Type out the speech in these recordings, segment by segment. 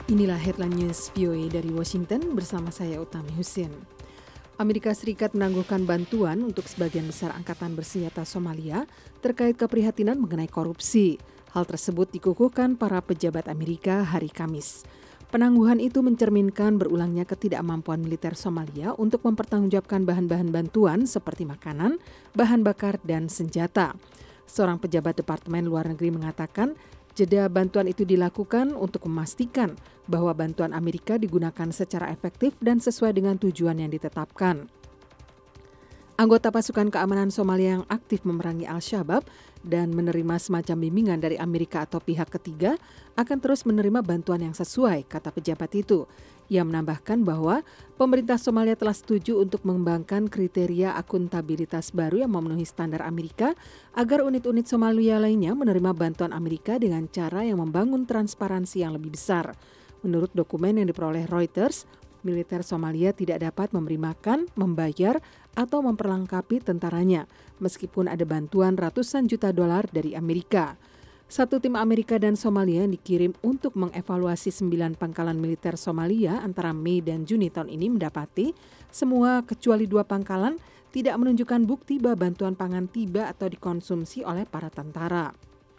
Inilah headline news VOA dari Washington bersama saya Utami Husin. Amerika Serikat menangguhkan bantuan untuk sebagian besar angkatan bersenjata Somalia terkait keprihatinan mengenai korupsi. Hal tersebut dikukuhkan para pejabat Amerika hari Kamis. Penangguhan itu mencerminkan berulangnya ketidakmampuan militer Somalia untuk mempertanggungjawabkan bahan-bahan bantuan seperti makanan, bahan bakar, dan senjata. Seorang pejabat Departemen Luar Negeri mengatakan, jeda bantuan itu dilakukan untuk memastikan bahwa bantuan Amerika digunakan secara efektif dan sesuai dengan tujuan yang ditetapkan. Anggota pasukan keamanan Somalia yang aktif memerangi Al-Shabaab dan menerima semacam bimbingan dari Amerika atau pihak ketiga akan terus menerima bantuan yang sesuai, kata pejabat itu. Ia menambahkan bahwa pemerintah Somalia telah setuju untuk mengembangkan kriteria akuntabilitas baru yang memenuhi standar Amerika agar unit-unit Somalia lainnya menerima bantuan Amerika dengan cara yang membangun transparansi yang lebih besar. Menurut dokumen yang diperoleh Reuters, militer Somalia tidak dapat memberi makan, membayar, atau memperlengkapi tentaranya, meskipun ada bantuan ratusan juta dolar dari Amerika. Satu tim Amerika dan Somalia yang dikirim untuk mengevaluasi 9 pangkalan militer Somalia antara Mei dan Juni tahun ini mendapati semua kecuali 2 pangkalan tidak menunjukkan bukti bahwa bantuan pangan tiba atau dikonsumsi oleh para tentara.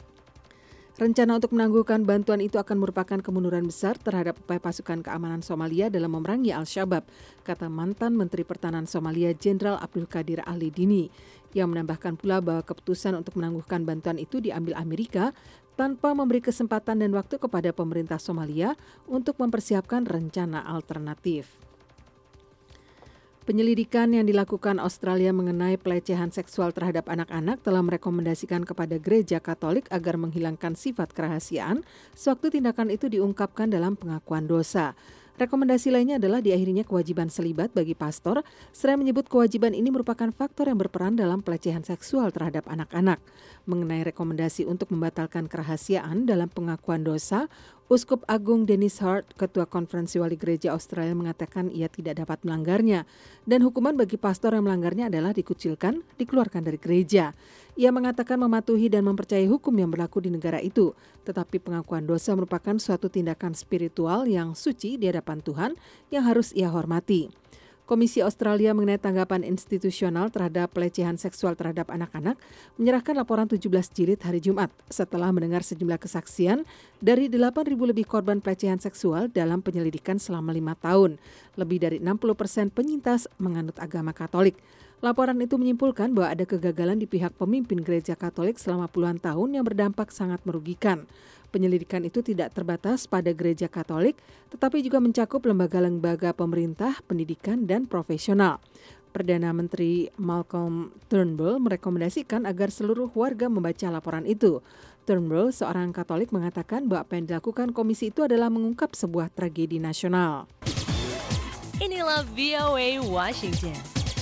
Rencana untuk menangguhkan bantuan itu akan merupakan kemunduran besar terhadap upaya pasukan keamanan Somalia dalam memerangi Al-Shabaab, kata mantan Menteri Pertahanan Somalia Jenderal Abdul Qadir Ali Dini. Yang menambahkan pula bahwa keputusan untuk menangguhkan bantuan itu diambil Amerika tanpa memberi kesempatan dan waktu kepada pemerintah Somalia untuk mempersiapkan rencana alternatif. Penyelidikan yang dilakukan Australia mengenai pelecehan seksual terhadap anak-anak telah merekomendasikan kepada Gereja Katolik agar menghilangkan sifat kerahasiaan sewaktu tindakan itu diungkapkan dalam pengakuan dosa. Rekomendasi lainnya adalah diakhirinya kewajiban selibat bagi pastor, seraya menyebut kewajiban ini merupakan faktor yang berperan dalam pelecehan seksual terhadap anak-anak. Mengenai rekomendasi untuk membatalkan kerahasiaan dalam pengakuan dosa, Uskup Agung Dennis Hart, Ketua Konferensi Wali Gereja Australia, mengatakan ia tidak dapat melanggarnya. Dan hukuman bagi pastor yang melanggarnya adalah dikucilkan, dikeluarkan dari gereja. Ia mengatakan mematuhi dan mempercayai hukum yang berlaku di negara itu. Tetapi pengakuan dosa merupakan suatu tindakan spiritual yang suci di hadapan Tuhan yang harus ia hormati. Komisi Australia mengenai tanggapan institusional terhadap pelecehan seksual terhadap anak-anak menyerahkan laporan 17 jilid hari Jumat setelah mendengar sejumlah kesaksian dari 8.000 lebih korban pelecehan seksual dalam penyelidikan selama 5 tahun. Lebih dari 60% penyintas menganut agama Katolik. Laporan itu menyimpulkan bahwa ada kegagalan di pihak pemimpin Gereja Katolik selama puluhan tahun yang berdampak sangat merugikan. Penyelidikan itu tidak terbatas pada Gereja Katolik, tetapi juga mencakup lembaga-lembaga pemerintah, pendidikan, dan profesional. Perdana Menteri Malcolm Turnbull merekomendasikan agar seluruh warga membaca laporan itu. Turnbull, seorang Katolik, mengatakan bahwa apa yang dilakukan komisi itu adalah mengungkap sebuah tragedi nasional. Inilah VOA Washington.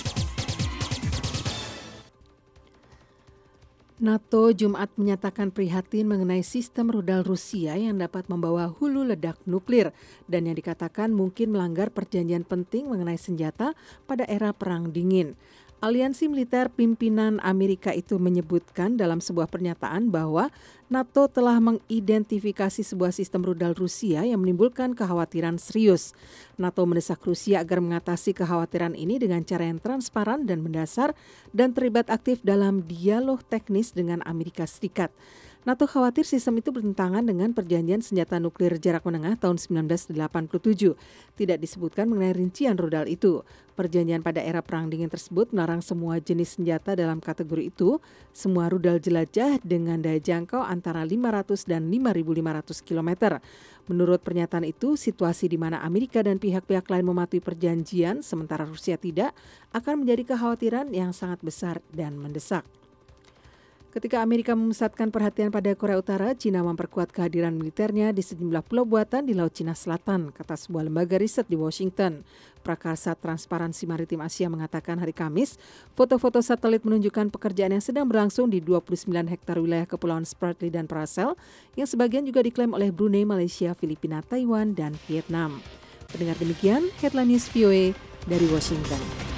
NATO Jumat menyatakan prihatin mengenai sistem rudal Rusia yang dapat membawa hulu ledak nuklir dan yang dikatakan mungkin melanggar perjanjian penting mengenai senjata pada era Perang Dingin. Aliansi militer pimpinan Amerika itu menyebutkan dalam sebuah pernyataan bahwa NATO telah mengidentifikasi sebuah sistem rudal Rusia yang menimbulkan kekhawatiran serius. NATO mendesak Rusia agar mengatasi kekhawatiran ini dengan cara yang transparan dan mendasar dan terlibat aktif dalam dialog teknis dengan Amerika Serikat. NATO khawatir sistem itu bertentangan dengan perjanjian senjata nuklir jarak menengah tahun 1987. Tidak disebutkan mengenai rincian rudal itu. Perjanjian pada era Perang Dingin tersebut melarang semua jenis senjata dalam kategori itu, semua rudal jelajah dengan daya jangkau antara 500 dan 5.500 km. Menurut pernyataan itu, situasi di mana Amerika dan pihak-pihak lain mematuhi perjanjian sementara Rusia tidak akan menjadi kekhawatiran yang sangat besar dan mendesak. Ketika Amerika memusatkan perhatian pada Korea Utara, China memperkuat kehadiran militernya di sejumlah pulau buatan di Laut Cina Selatan, kata sebuah lembaga riset di Washington. Prakarsa Transparansi Maritim Asia mengatakan hari Kamis, foto-foto satelit menunjukkan pekerjaan yang sedang berlangsung di 29 hektar wilayah Kepulauan Spratly dan Paracel, yang sebagian juga diklaim oleh Brunei, Malaysia, Filipina, Taiwan, dan Vietnam. Pendengar demikian, Headline News VOA dari Washington.